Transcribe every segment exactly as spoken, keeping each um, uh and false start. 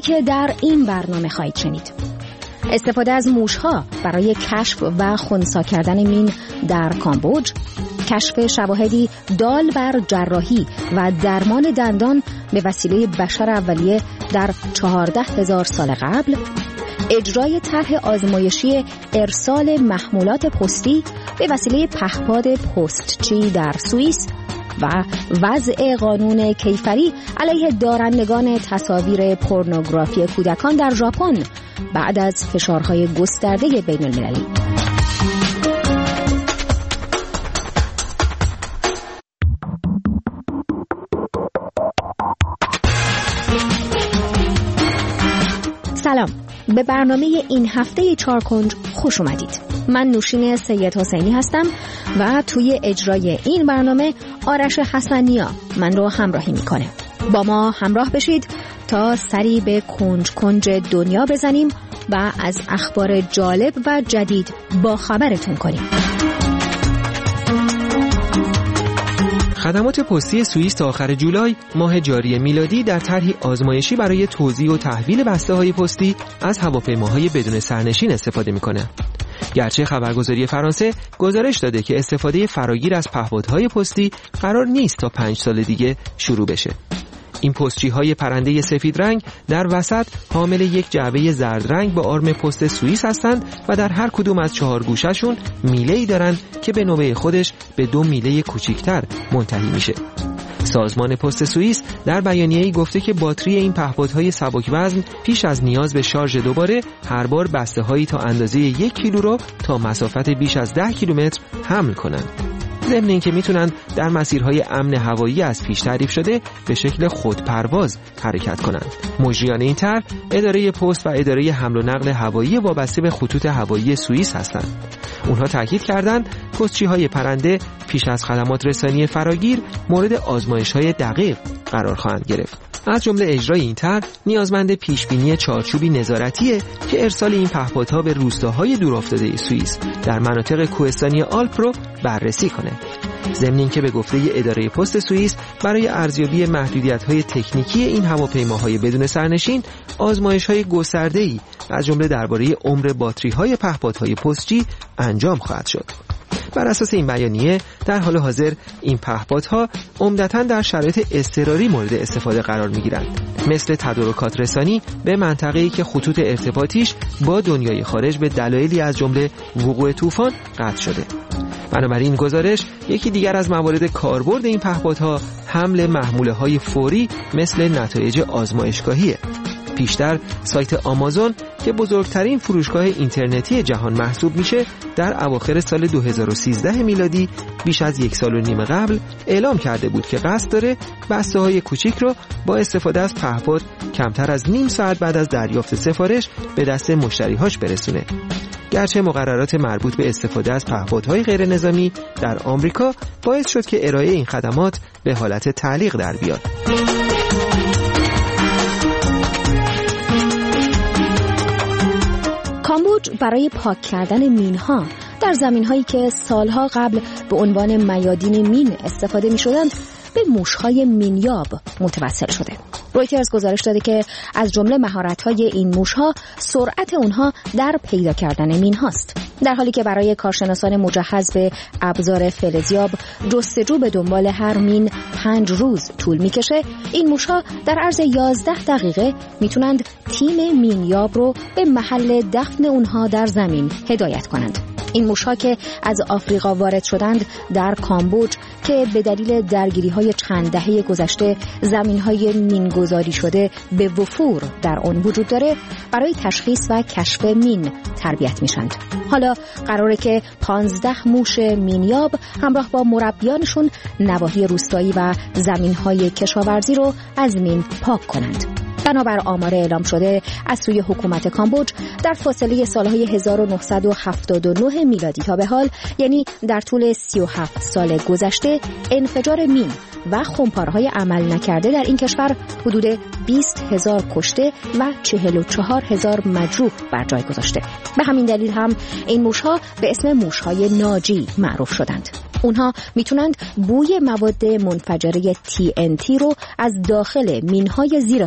که در این برنامه خواهید شنید: استفاده از موشها برای کشف و خنثی کردن مین در کامبوج، کشف شواهدی دال بر جراحی و درمان دندان به وسیله بشر اولیه در چهارده هزار سال قبل، اجرای طرح آزمایشی ارسال محمولات پستی به وسیله پهپاد پستچی در سوئیس و وضع قانون کیفری علیه دارندگان تصاویر پورنوگرافی کودکان در ژاپن بعد از فشارهای گسترده بین المللی. سلام، به برنامه این هفته چارکنج خوش اومدید. من نوشین سید حسینی هستم و توی اجرای این برنامه آرش حسنیا من رو همراهی میکنه. با ما همراه بشید تا سری به کنج کنج دنیا بزنیم و از اخبار جالب و جدید با خبرتون کنیم. خدمات پستی سوئیس تا آخر جولای ماه جاری میلادی در طرحی آزمایشی برای توزیع و تحویل بسته‌های پستی از هواپیماهای بدون سرنشین استفاده می‌کنه. گرچه خبرگزاری فرانسه گزارش داده که استفاده فراگیر از پهپادهای پستی قرار نیست تا پنج سال دیگه شروع بشه. این پستچی‌های پرنده سفید رنگ در وسط حامل یک جعبه زرد رنگ با آرم پست سوئیس هستند و در هر کدوم از چهار گوشه‌شون میله‌ای دارن که به نوبه خودش به دو میله کوچکتر منتهی میشه. سازمان پست سوئیس در بیانیه‌ای گفته که باتری این پهپادهای سبک وزن پیش از نیاز به شارژ دوباره هر بار بسته‌هایی تا اندازه یک کیلو رو تا مسافت بیش از ده کیلومتر حمل کنند. ضمن اینکه میتونن در مسیرهای امن هوایی از پیش تعریف شده به شکل خودپرواز حرکت کنند. مجریان این طرح اداره پست و اداره حمل و نقل هوایی وابسته به خطوط هوایی سوئیس هستند. اونها تاکید کردند پستچی‌های پرنده پیش از خدمات رسانی فراگیر مورد آزمایش‌های دقیق قرار خواهند گرفت. از جمله اجرای این طرح نیازمند پیشبینی چارچوبی نظارتیه که ارسال این پهپادها به روستاهای دورافتاده سوئیس در مناطق کوهستانی آلپ رو بررسی کنه. ضمن اینکه به گفته اداره پست سوئیس برای ارزیابی محدودیت‌های تکنیکی این هواپیماهای بدون سرنشین آزمایش‌های گسترده‌ای از جمله درباره عمر باتری‌های پهپادهای پستچی انجام خواهد شد. بر اساس این بیانیه در حال حاضر این پهپادها عمدتاً در شرایط اضطراری مورد استفاده قرار می‌گیرند، مثل تدارکات رسانی به منطقه‌ای که خطوط ارتباطیش با دنیای خارج به دلایلی از جمله وقوع طوفان قطع شده. بنابراین گزارش یکی دیگر از موارد کاربرد این پهپادها حمل محموله‌های فوری مثل نتایج آزمایشگاهیه. پیشتر سایت آمازون که بزرگترین فروشگاه اینترنتی جهان محسوب میشه در اواخر سال دو هزار و سیزده میلادی بیش از یک سال و نیم قبل اعلام کرده بود که قصد داره بسته‌های کوچیک رو با استفاده از پهپاد کمتر از نیم ساعت بعد از دریافت سفارش به دست مشتریهاش برسونه. گرچه مقررات مربوط به استفاده از پهپادهای غیر نظامی در آمریکا باعث شد که ارائه این خدمات به حالت تعلیق در بیاد. کامبوج برای پاک کردن مین‌ها در زمین‌هایی که سالها قبل به عنوان میادین مین استفاده می‌شدند به موش‌های مینیاب متوسل شده. رویترز گزارش داده که از جمله مهارت‌های این موش‌ها سرعت اونها در پیدا کردن مین‌هاست، در حالی که برای کارشناسان مجهز به ابزار فلزیاب جستجو به دنبال هر مین پنج روز طول می‌کشه. این موش‌ها در عرض یازده دقیقه میتونند تیم مینیاب رو به محل دفن اونها در زمین هدایت کنند. این موش‌ها که از آفریقا وارد شدند در کامبوج که به دلیل درگیری‌های چند دهه گذشته زمین‌های مین‌گذاری شده به وفور در آن وجود داره، برای تشخیص و کشف مین تربیت میشند. حالا قراره که پانزده موش مینیاب همراه با مربیانشون نواحی روستایی و زمین‌های کشاورزی رو از مین پاک کنند. بنابر آمار اعلام شده از سوی حکومت کامبوج در فاصله سالهای هزار و نهصد و هفتاد و نه میلادی تا به حال، یعنی در طول سی و هفت سال گذشته، انفجار مین و خمپارهای عمل نکرده در این کشور حدود بیست هزار کشته و چهل و چهار هزار مجروح بر جای گذاشته. به همین دلیل هم این موشها به اسم موشهای ناجی معروف شدند. اونها میتونند بوی مواد منفجره تی ان تی رو از داخل مینهای زیر خاک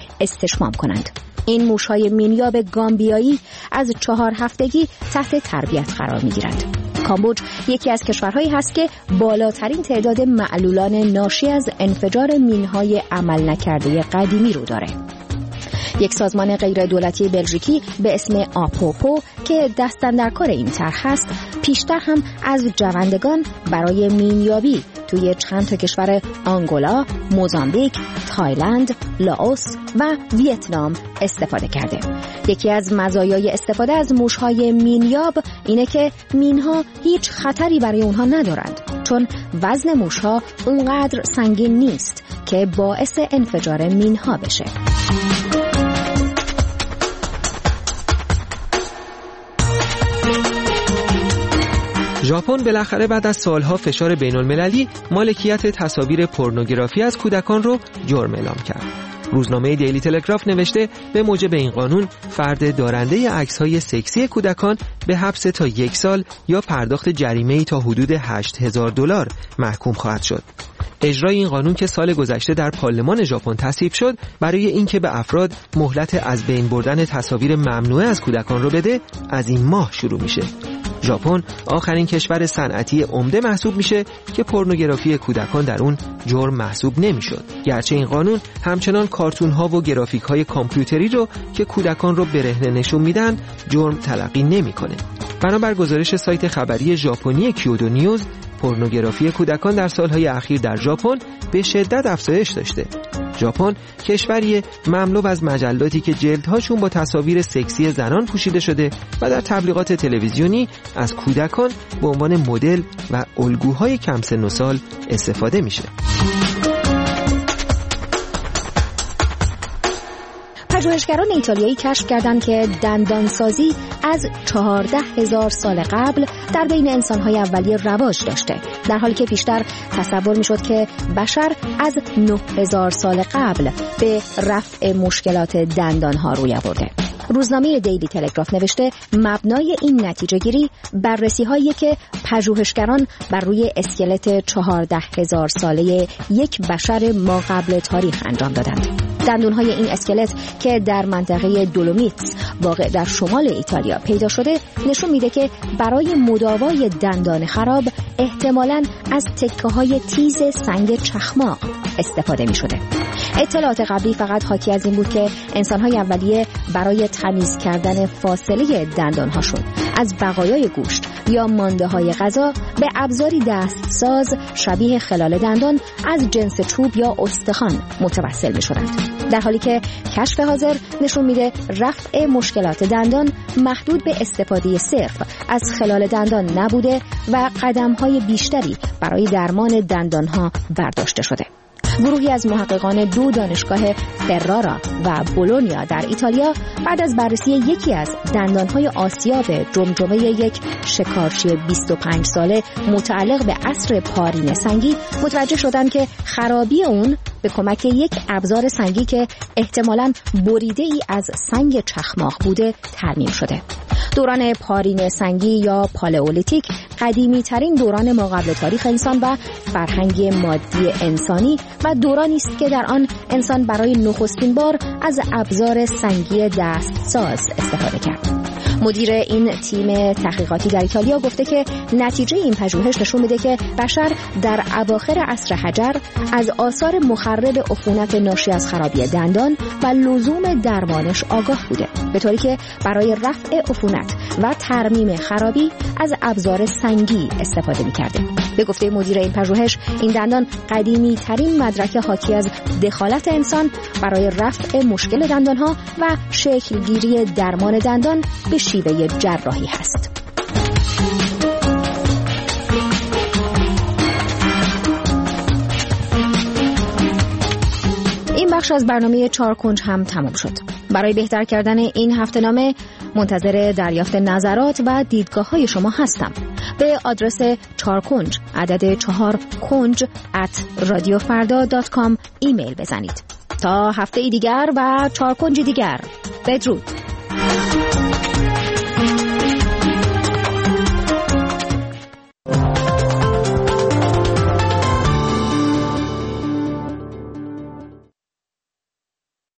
استشمام کنند. این موش‌های مینیاب گامبیایی از چهار هفتگی تحت تربیت قرار می‌گیرند. کامبوج یکی از کشورهایی هست که بالاترین تعداد معلولان ناشی از انفجار مین‌های عمل نکرده قدیمی رو داره. یک سازمان غیر دولتی بلژیکی به اسم آپوپو که دست‌اندرکار این طرح هست، پیشتر هم از جوندگان برای مینیابی توی چند تا کشور آنگولا، موزامبیک، تایلند، لاوس و ویتنام استفاده کرده. یکی از مزایای استفاده از موش‌های مینیاب اینه که مین‌ها هیچ خطری برای اونها ندارند، چون وزن موش‌ها اونقدر سنگین نیست که باعث انفجار مین‌ها بشه. ژاپن بالاخره بعد از سالها فشار بین‌المللی مالکیت تصاویر پورنوگرافی از کودکان رو جرم اعلام کرد. روزنامه دیلی تلگراف نوشته به موجب این قانون فرد دارنده عکس‌های سکسی کودکان به حبس تا یک سال یا پرداخت جریمه‌ای تا حدود هشت هزار دلار محکوم خواهد شد. اجرای این قانون که سال گذشته در پارلمان ژاپن تصویب شد برای اینکه به افراد مهلت از بین بردن تصاویر ممنوعه از کودکان رو بده، از این ماه شروع میشه. ژاپن آخرین کشور صنعتی عمده محسوب میشه که پورنوگرافی کودکان در اون جرم محسوب نمیشد. گرچه این قانون همچنان کارتون ها و گرافیک های کامپیوتری رو که کودکان رو برهنه نشون میدن جرم تلقی نمیکنه. بنابر گزارش سایت خبری ژاپنی کیودو نیوز، پورنوگرافی کودکان در سالهای اخیر در ژاپن به شدت افزایش داشته. ژاپن کشوری مملو از مجلاتی که جلدهاشون با تصاویر سکسی زنان پوشیده شده و در تبلیغات تلویزیونی از کودکان به عنوان مدل و الگوهای کم سن و سال استفاده میشه. پژوهشگران ایتالیایی کشف کردند که دندانسازی از چهارده هزار سال قبل در بین انسان‌های اولیه رواج داشته، در حالی که پیشتر تصور می‌شد که بشر از نه هزار سال قبل به رفع مشکلات دندان‌ها روی آورده. روزنامه دیلی تلگراف نوشته مبنای این نتیجه گیری بررسی هایی که پژوهشگران بر روی اسکلت چهارده هزار ساله یک بشر ما قبل تاریخ انجام دادند. دندون‌های این اسکلت که در منطقه دولومیتس واقع در شمال ایتالیا پیدا شده نشون میده که برای مداوای دندان خراب احتمالاً از تکه‌های تیز سنگ چخماق استفاده می‌شده. اطلاعات قبلی فقط حاکی از این بود که انسان‌های اولیه برای تمیز کردن فاصله دندان‌هاشون از بقایای گوشت یا مانده‌های غذا به ابزاری دستساز شبیه خلال دندان از جنس چوب یا استخوان متوسل می‌شدند، در حالی که کشف حاضر نشون میده رفع مشکلات دندان محدود به استفاده صرف از خلال دندان نبوده و قدم‌های بیشتری برای درمان دندان‌ها برداشته شده. گروهی از محققان دو دانشگاه فرارا و بولونیا در ایتالیا بعد از بررسی یکی از دندانهای آسیاب جمجمه یک شکارچی بیست و پنج ساله متعلق به عصر پارین سنگی متوجه شدند که خرابی اون به کمک یک ابزار سنگی که احتمالاً بریده ای از سنگ چخماق بوده ترمیم شده. دوران پارین سنگی یا پالئولیتیک قدیمی ترین دوران ماقبل تاریخ انسان و فرهنگ مادی انسانی و دورانی است که در آن انسان برای نخستین بار از ابزار سنگی دستساز استفاده کرد. مدیر این تیم تحقیقاتی در ایتالیا گفته که نتیجه این پژوهش نشون میده که بشر در اواخر عصر حجر از آثار مخرب عفونت ناشی از خرابی دندان و لزوم درمانش آگاه بوده، به طوری که برای رفع عفونت و ترمیم خرابی از ابزار سنگی استفاده می‌کرده. به گفته مدیر این پژوهش، این دندان قدیمی ترین مدرک حاکی از دخالت انسان برای رفع مشکل دندانها و شکلگیری درمان دندان به شیوه جراحی هست. این بخش از برنامه چهار کنج هم تمام شد. برای بهتر کردن این هفته‌نامه منتظر دریافت نظرات و دیدگاه‌های شما هستم. به آدرس چهار کنج عدد چهار کنج ات رادیو فردا دات کام ایمیل بزنید. تا هفته دیگر و چهار کنج دیگر، بدرود.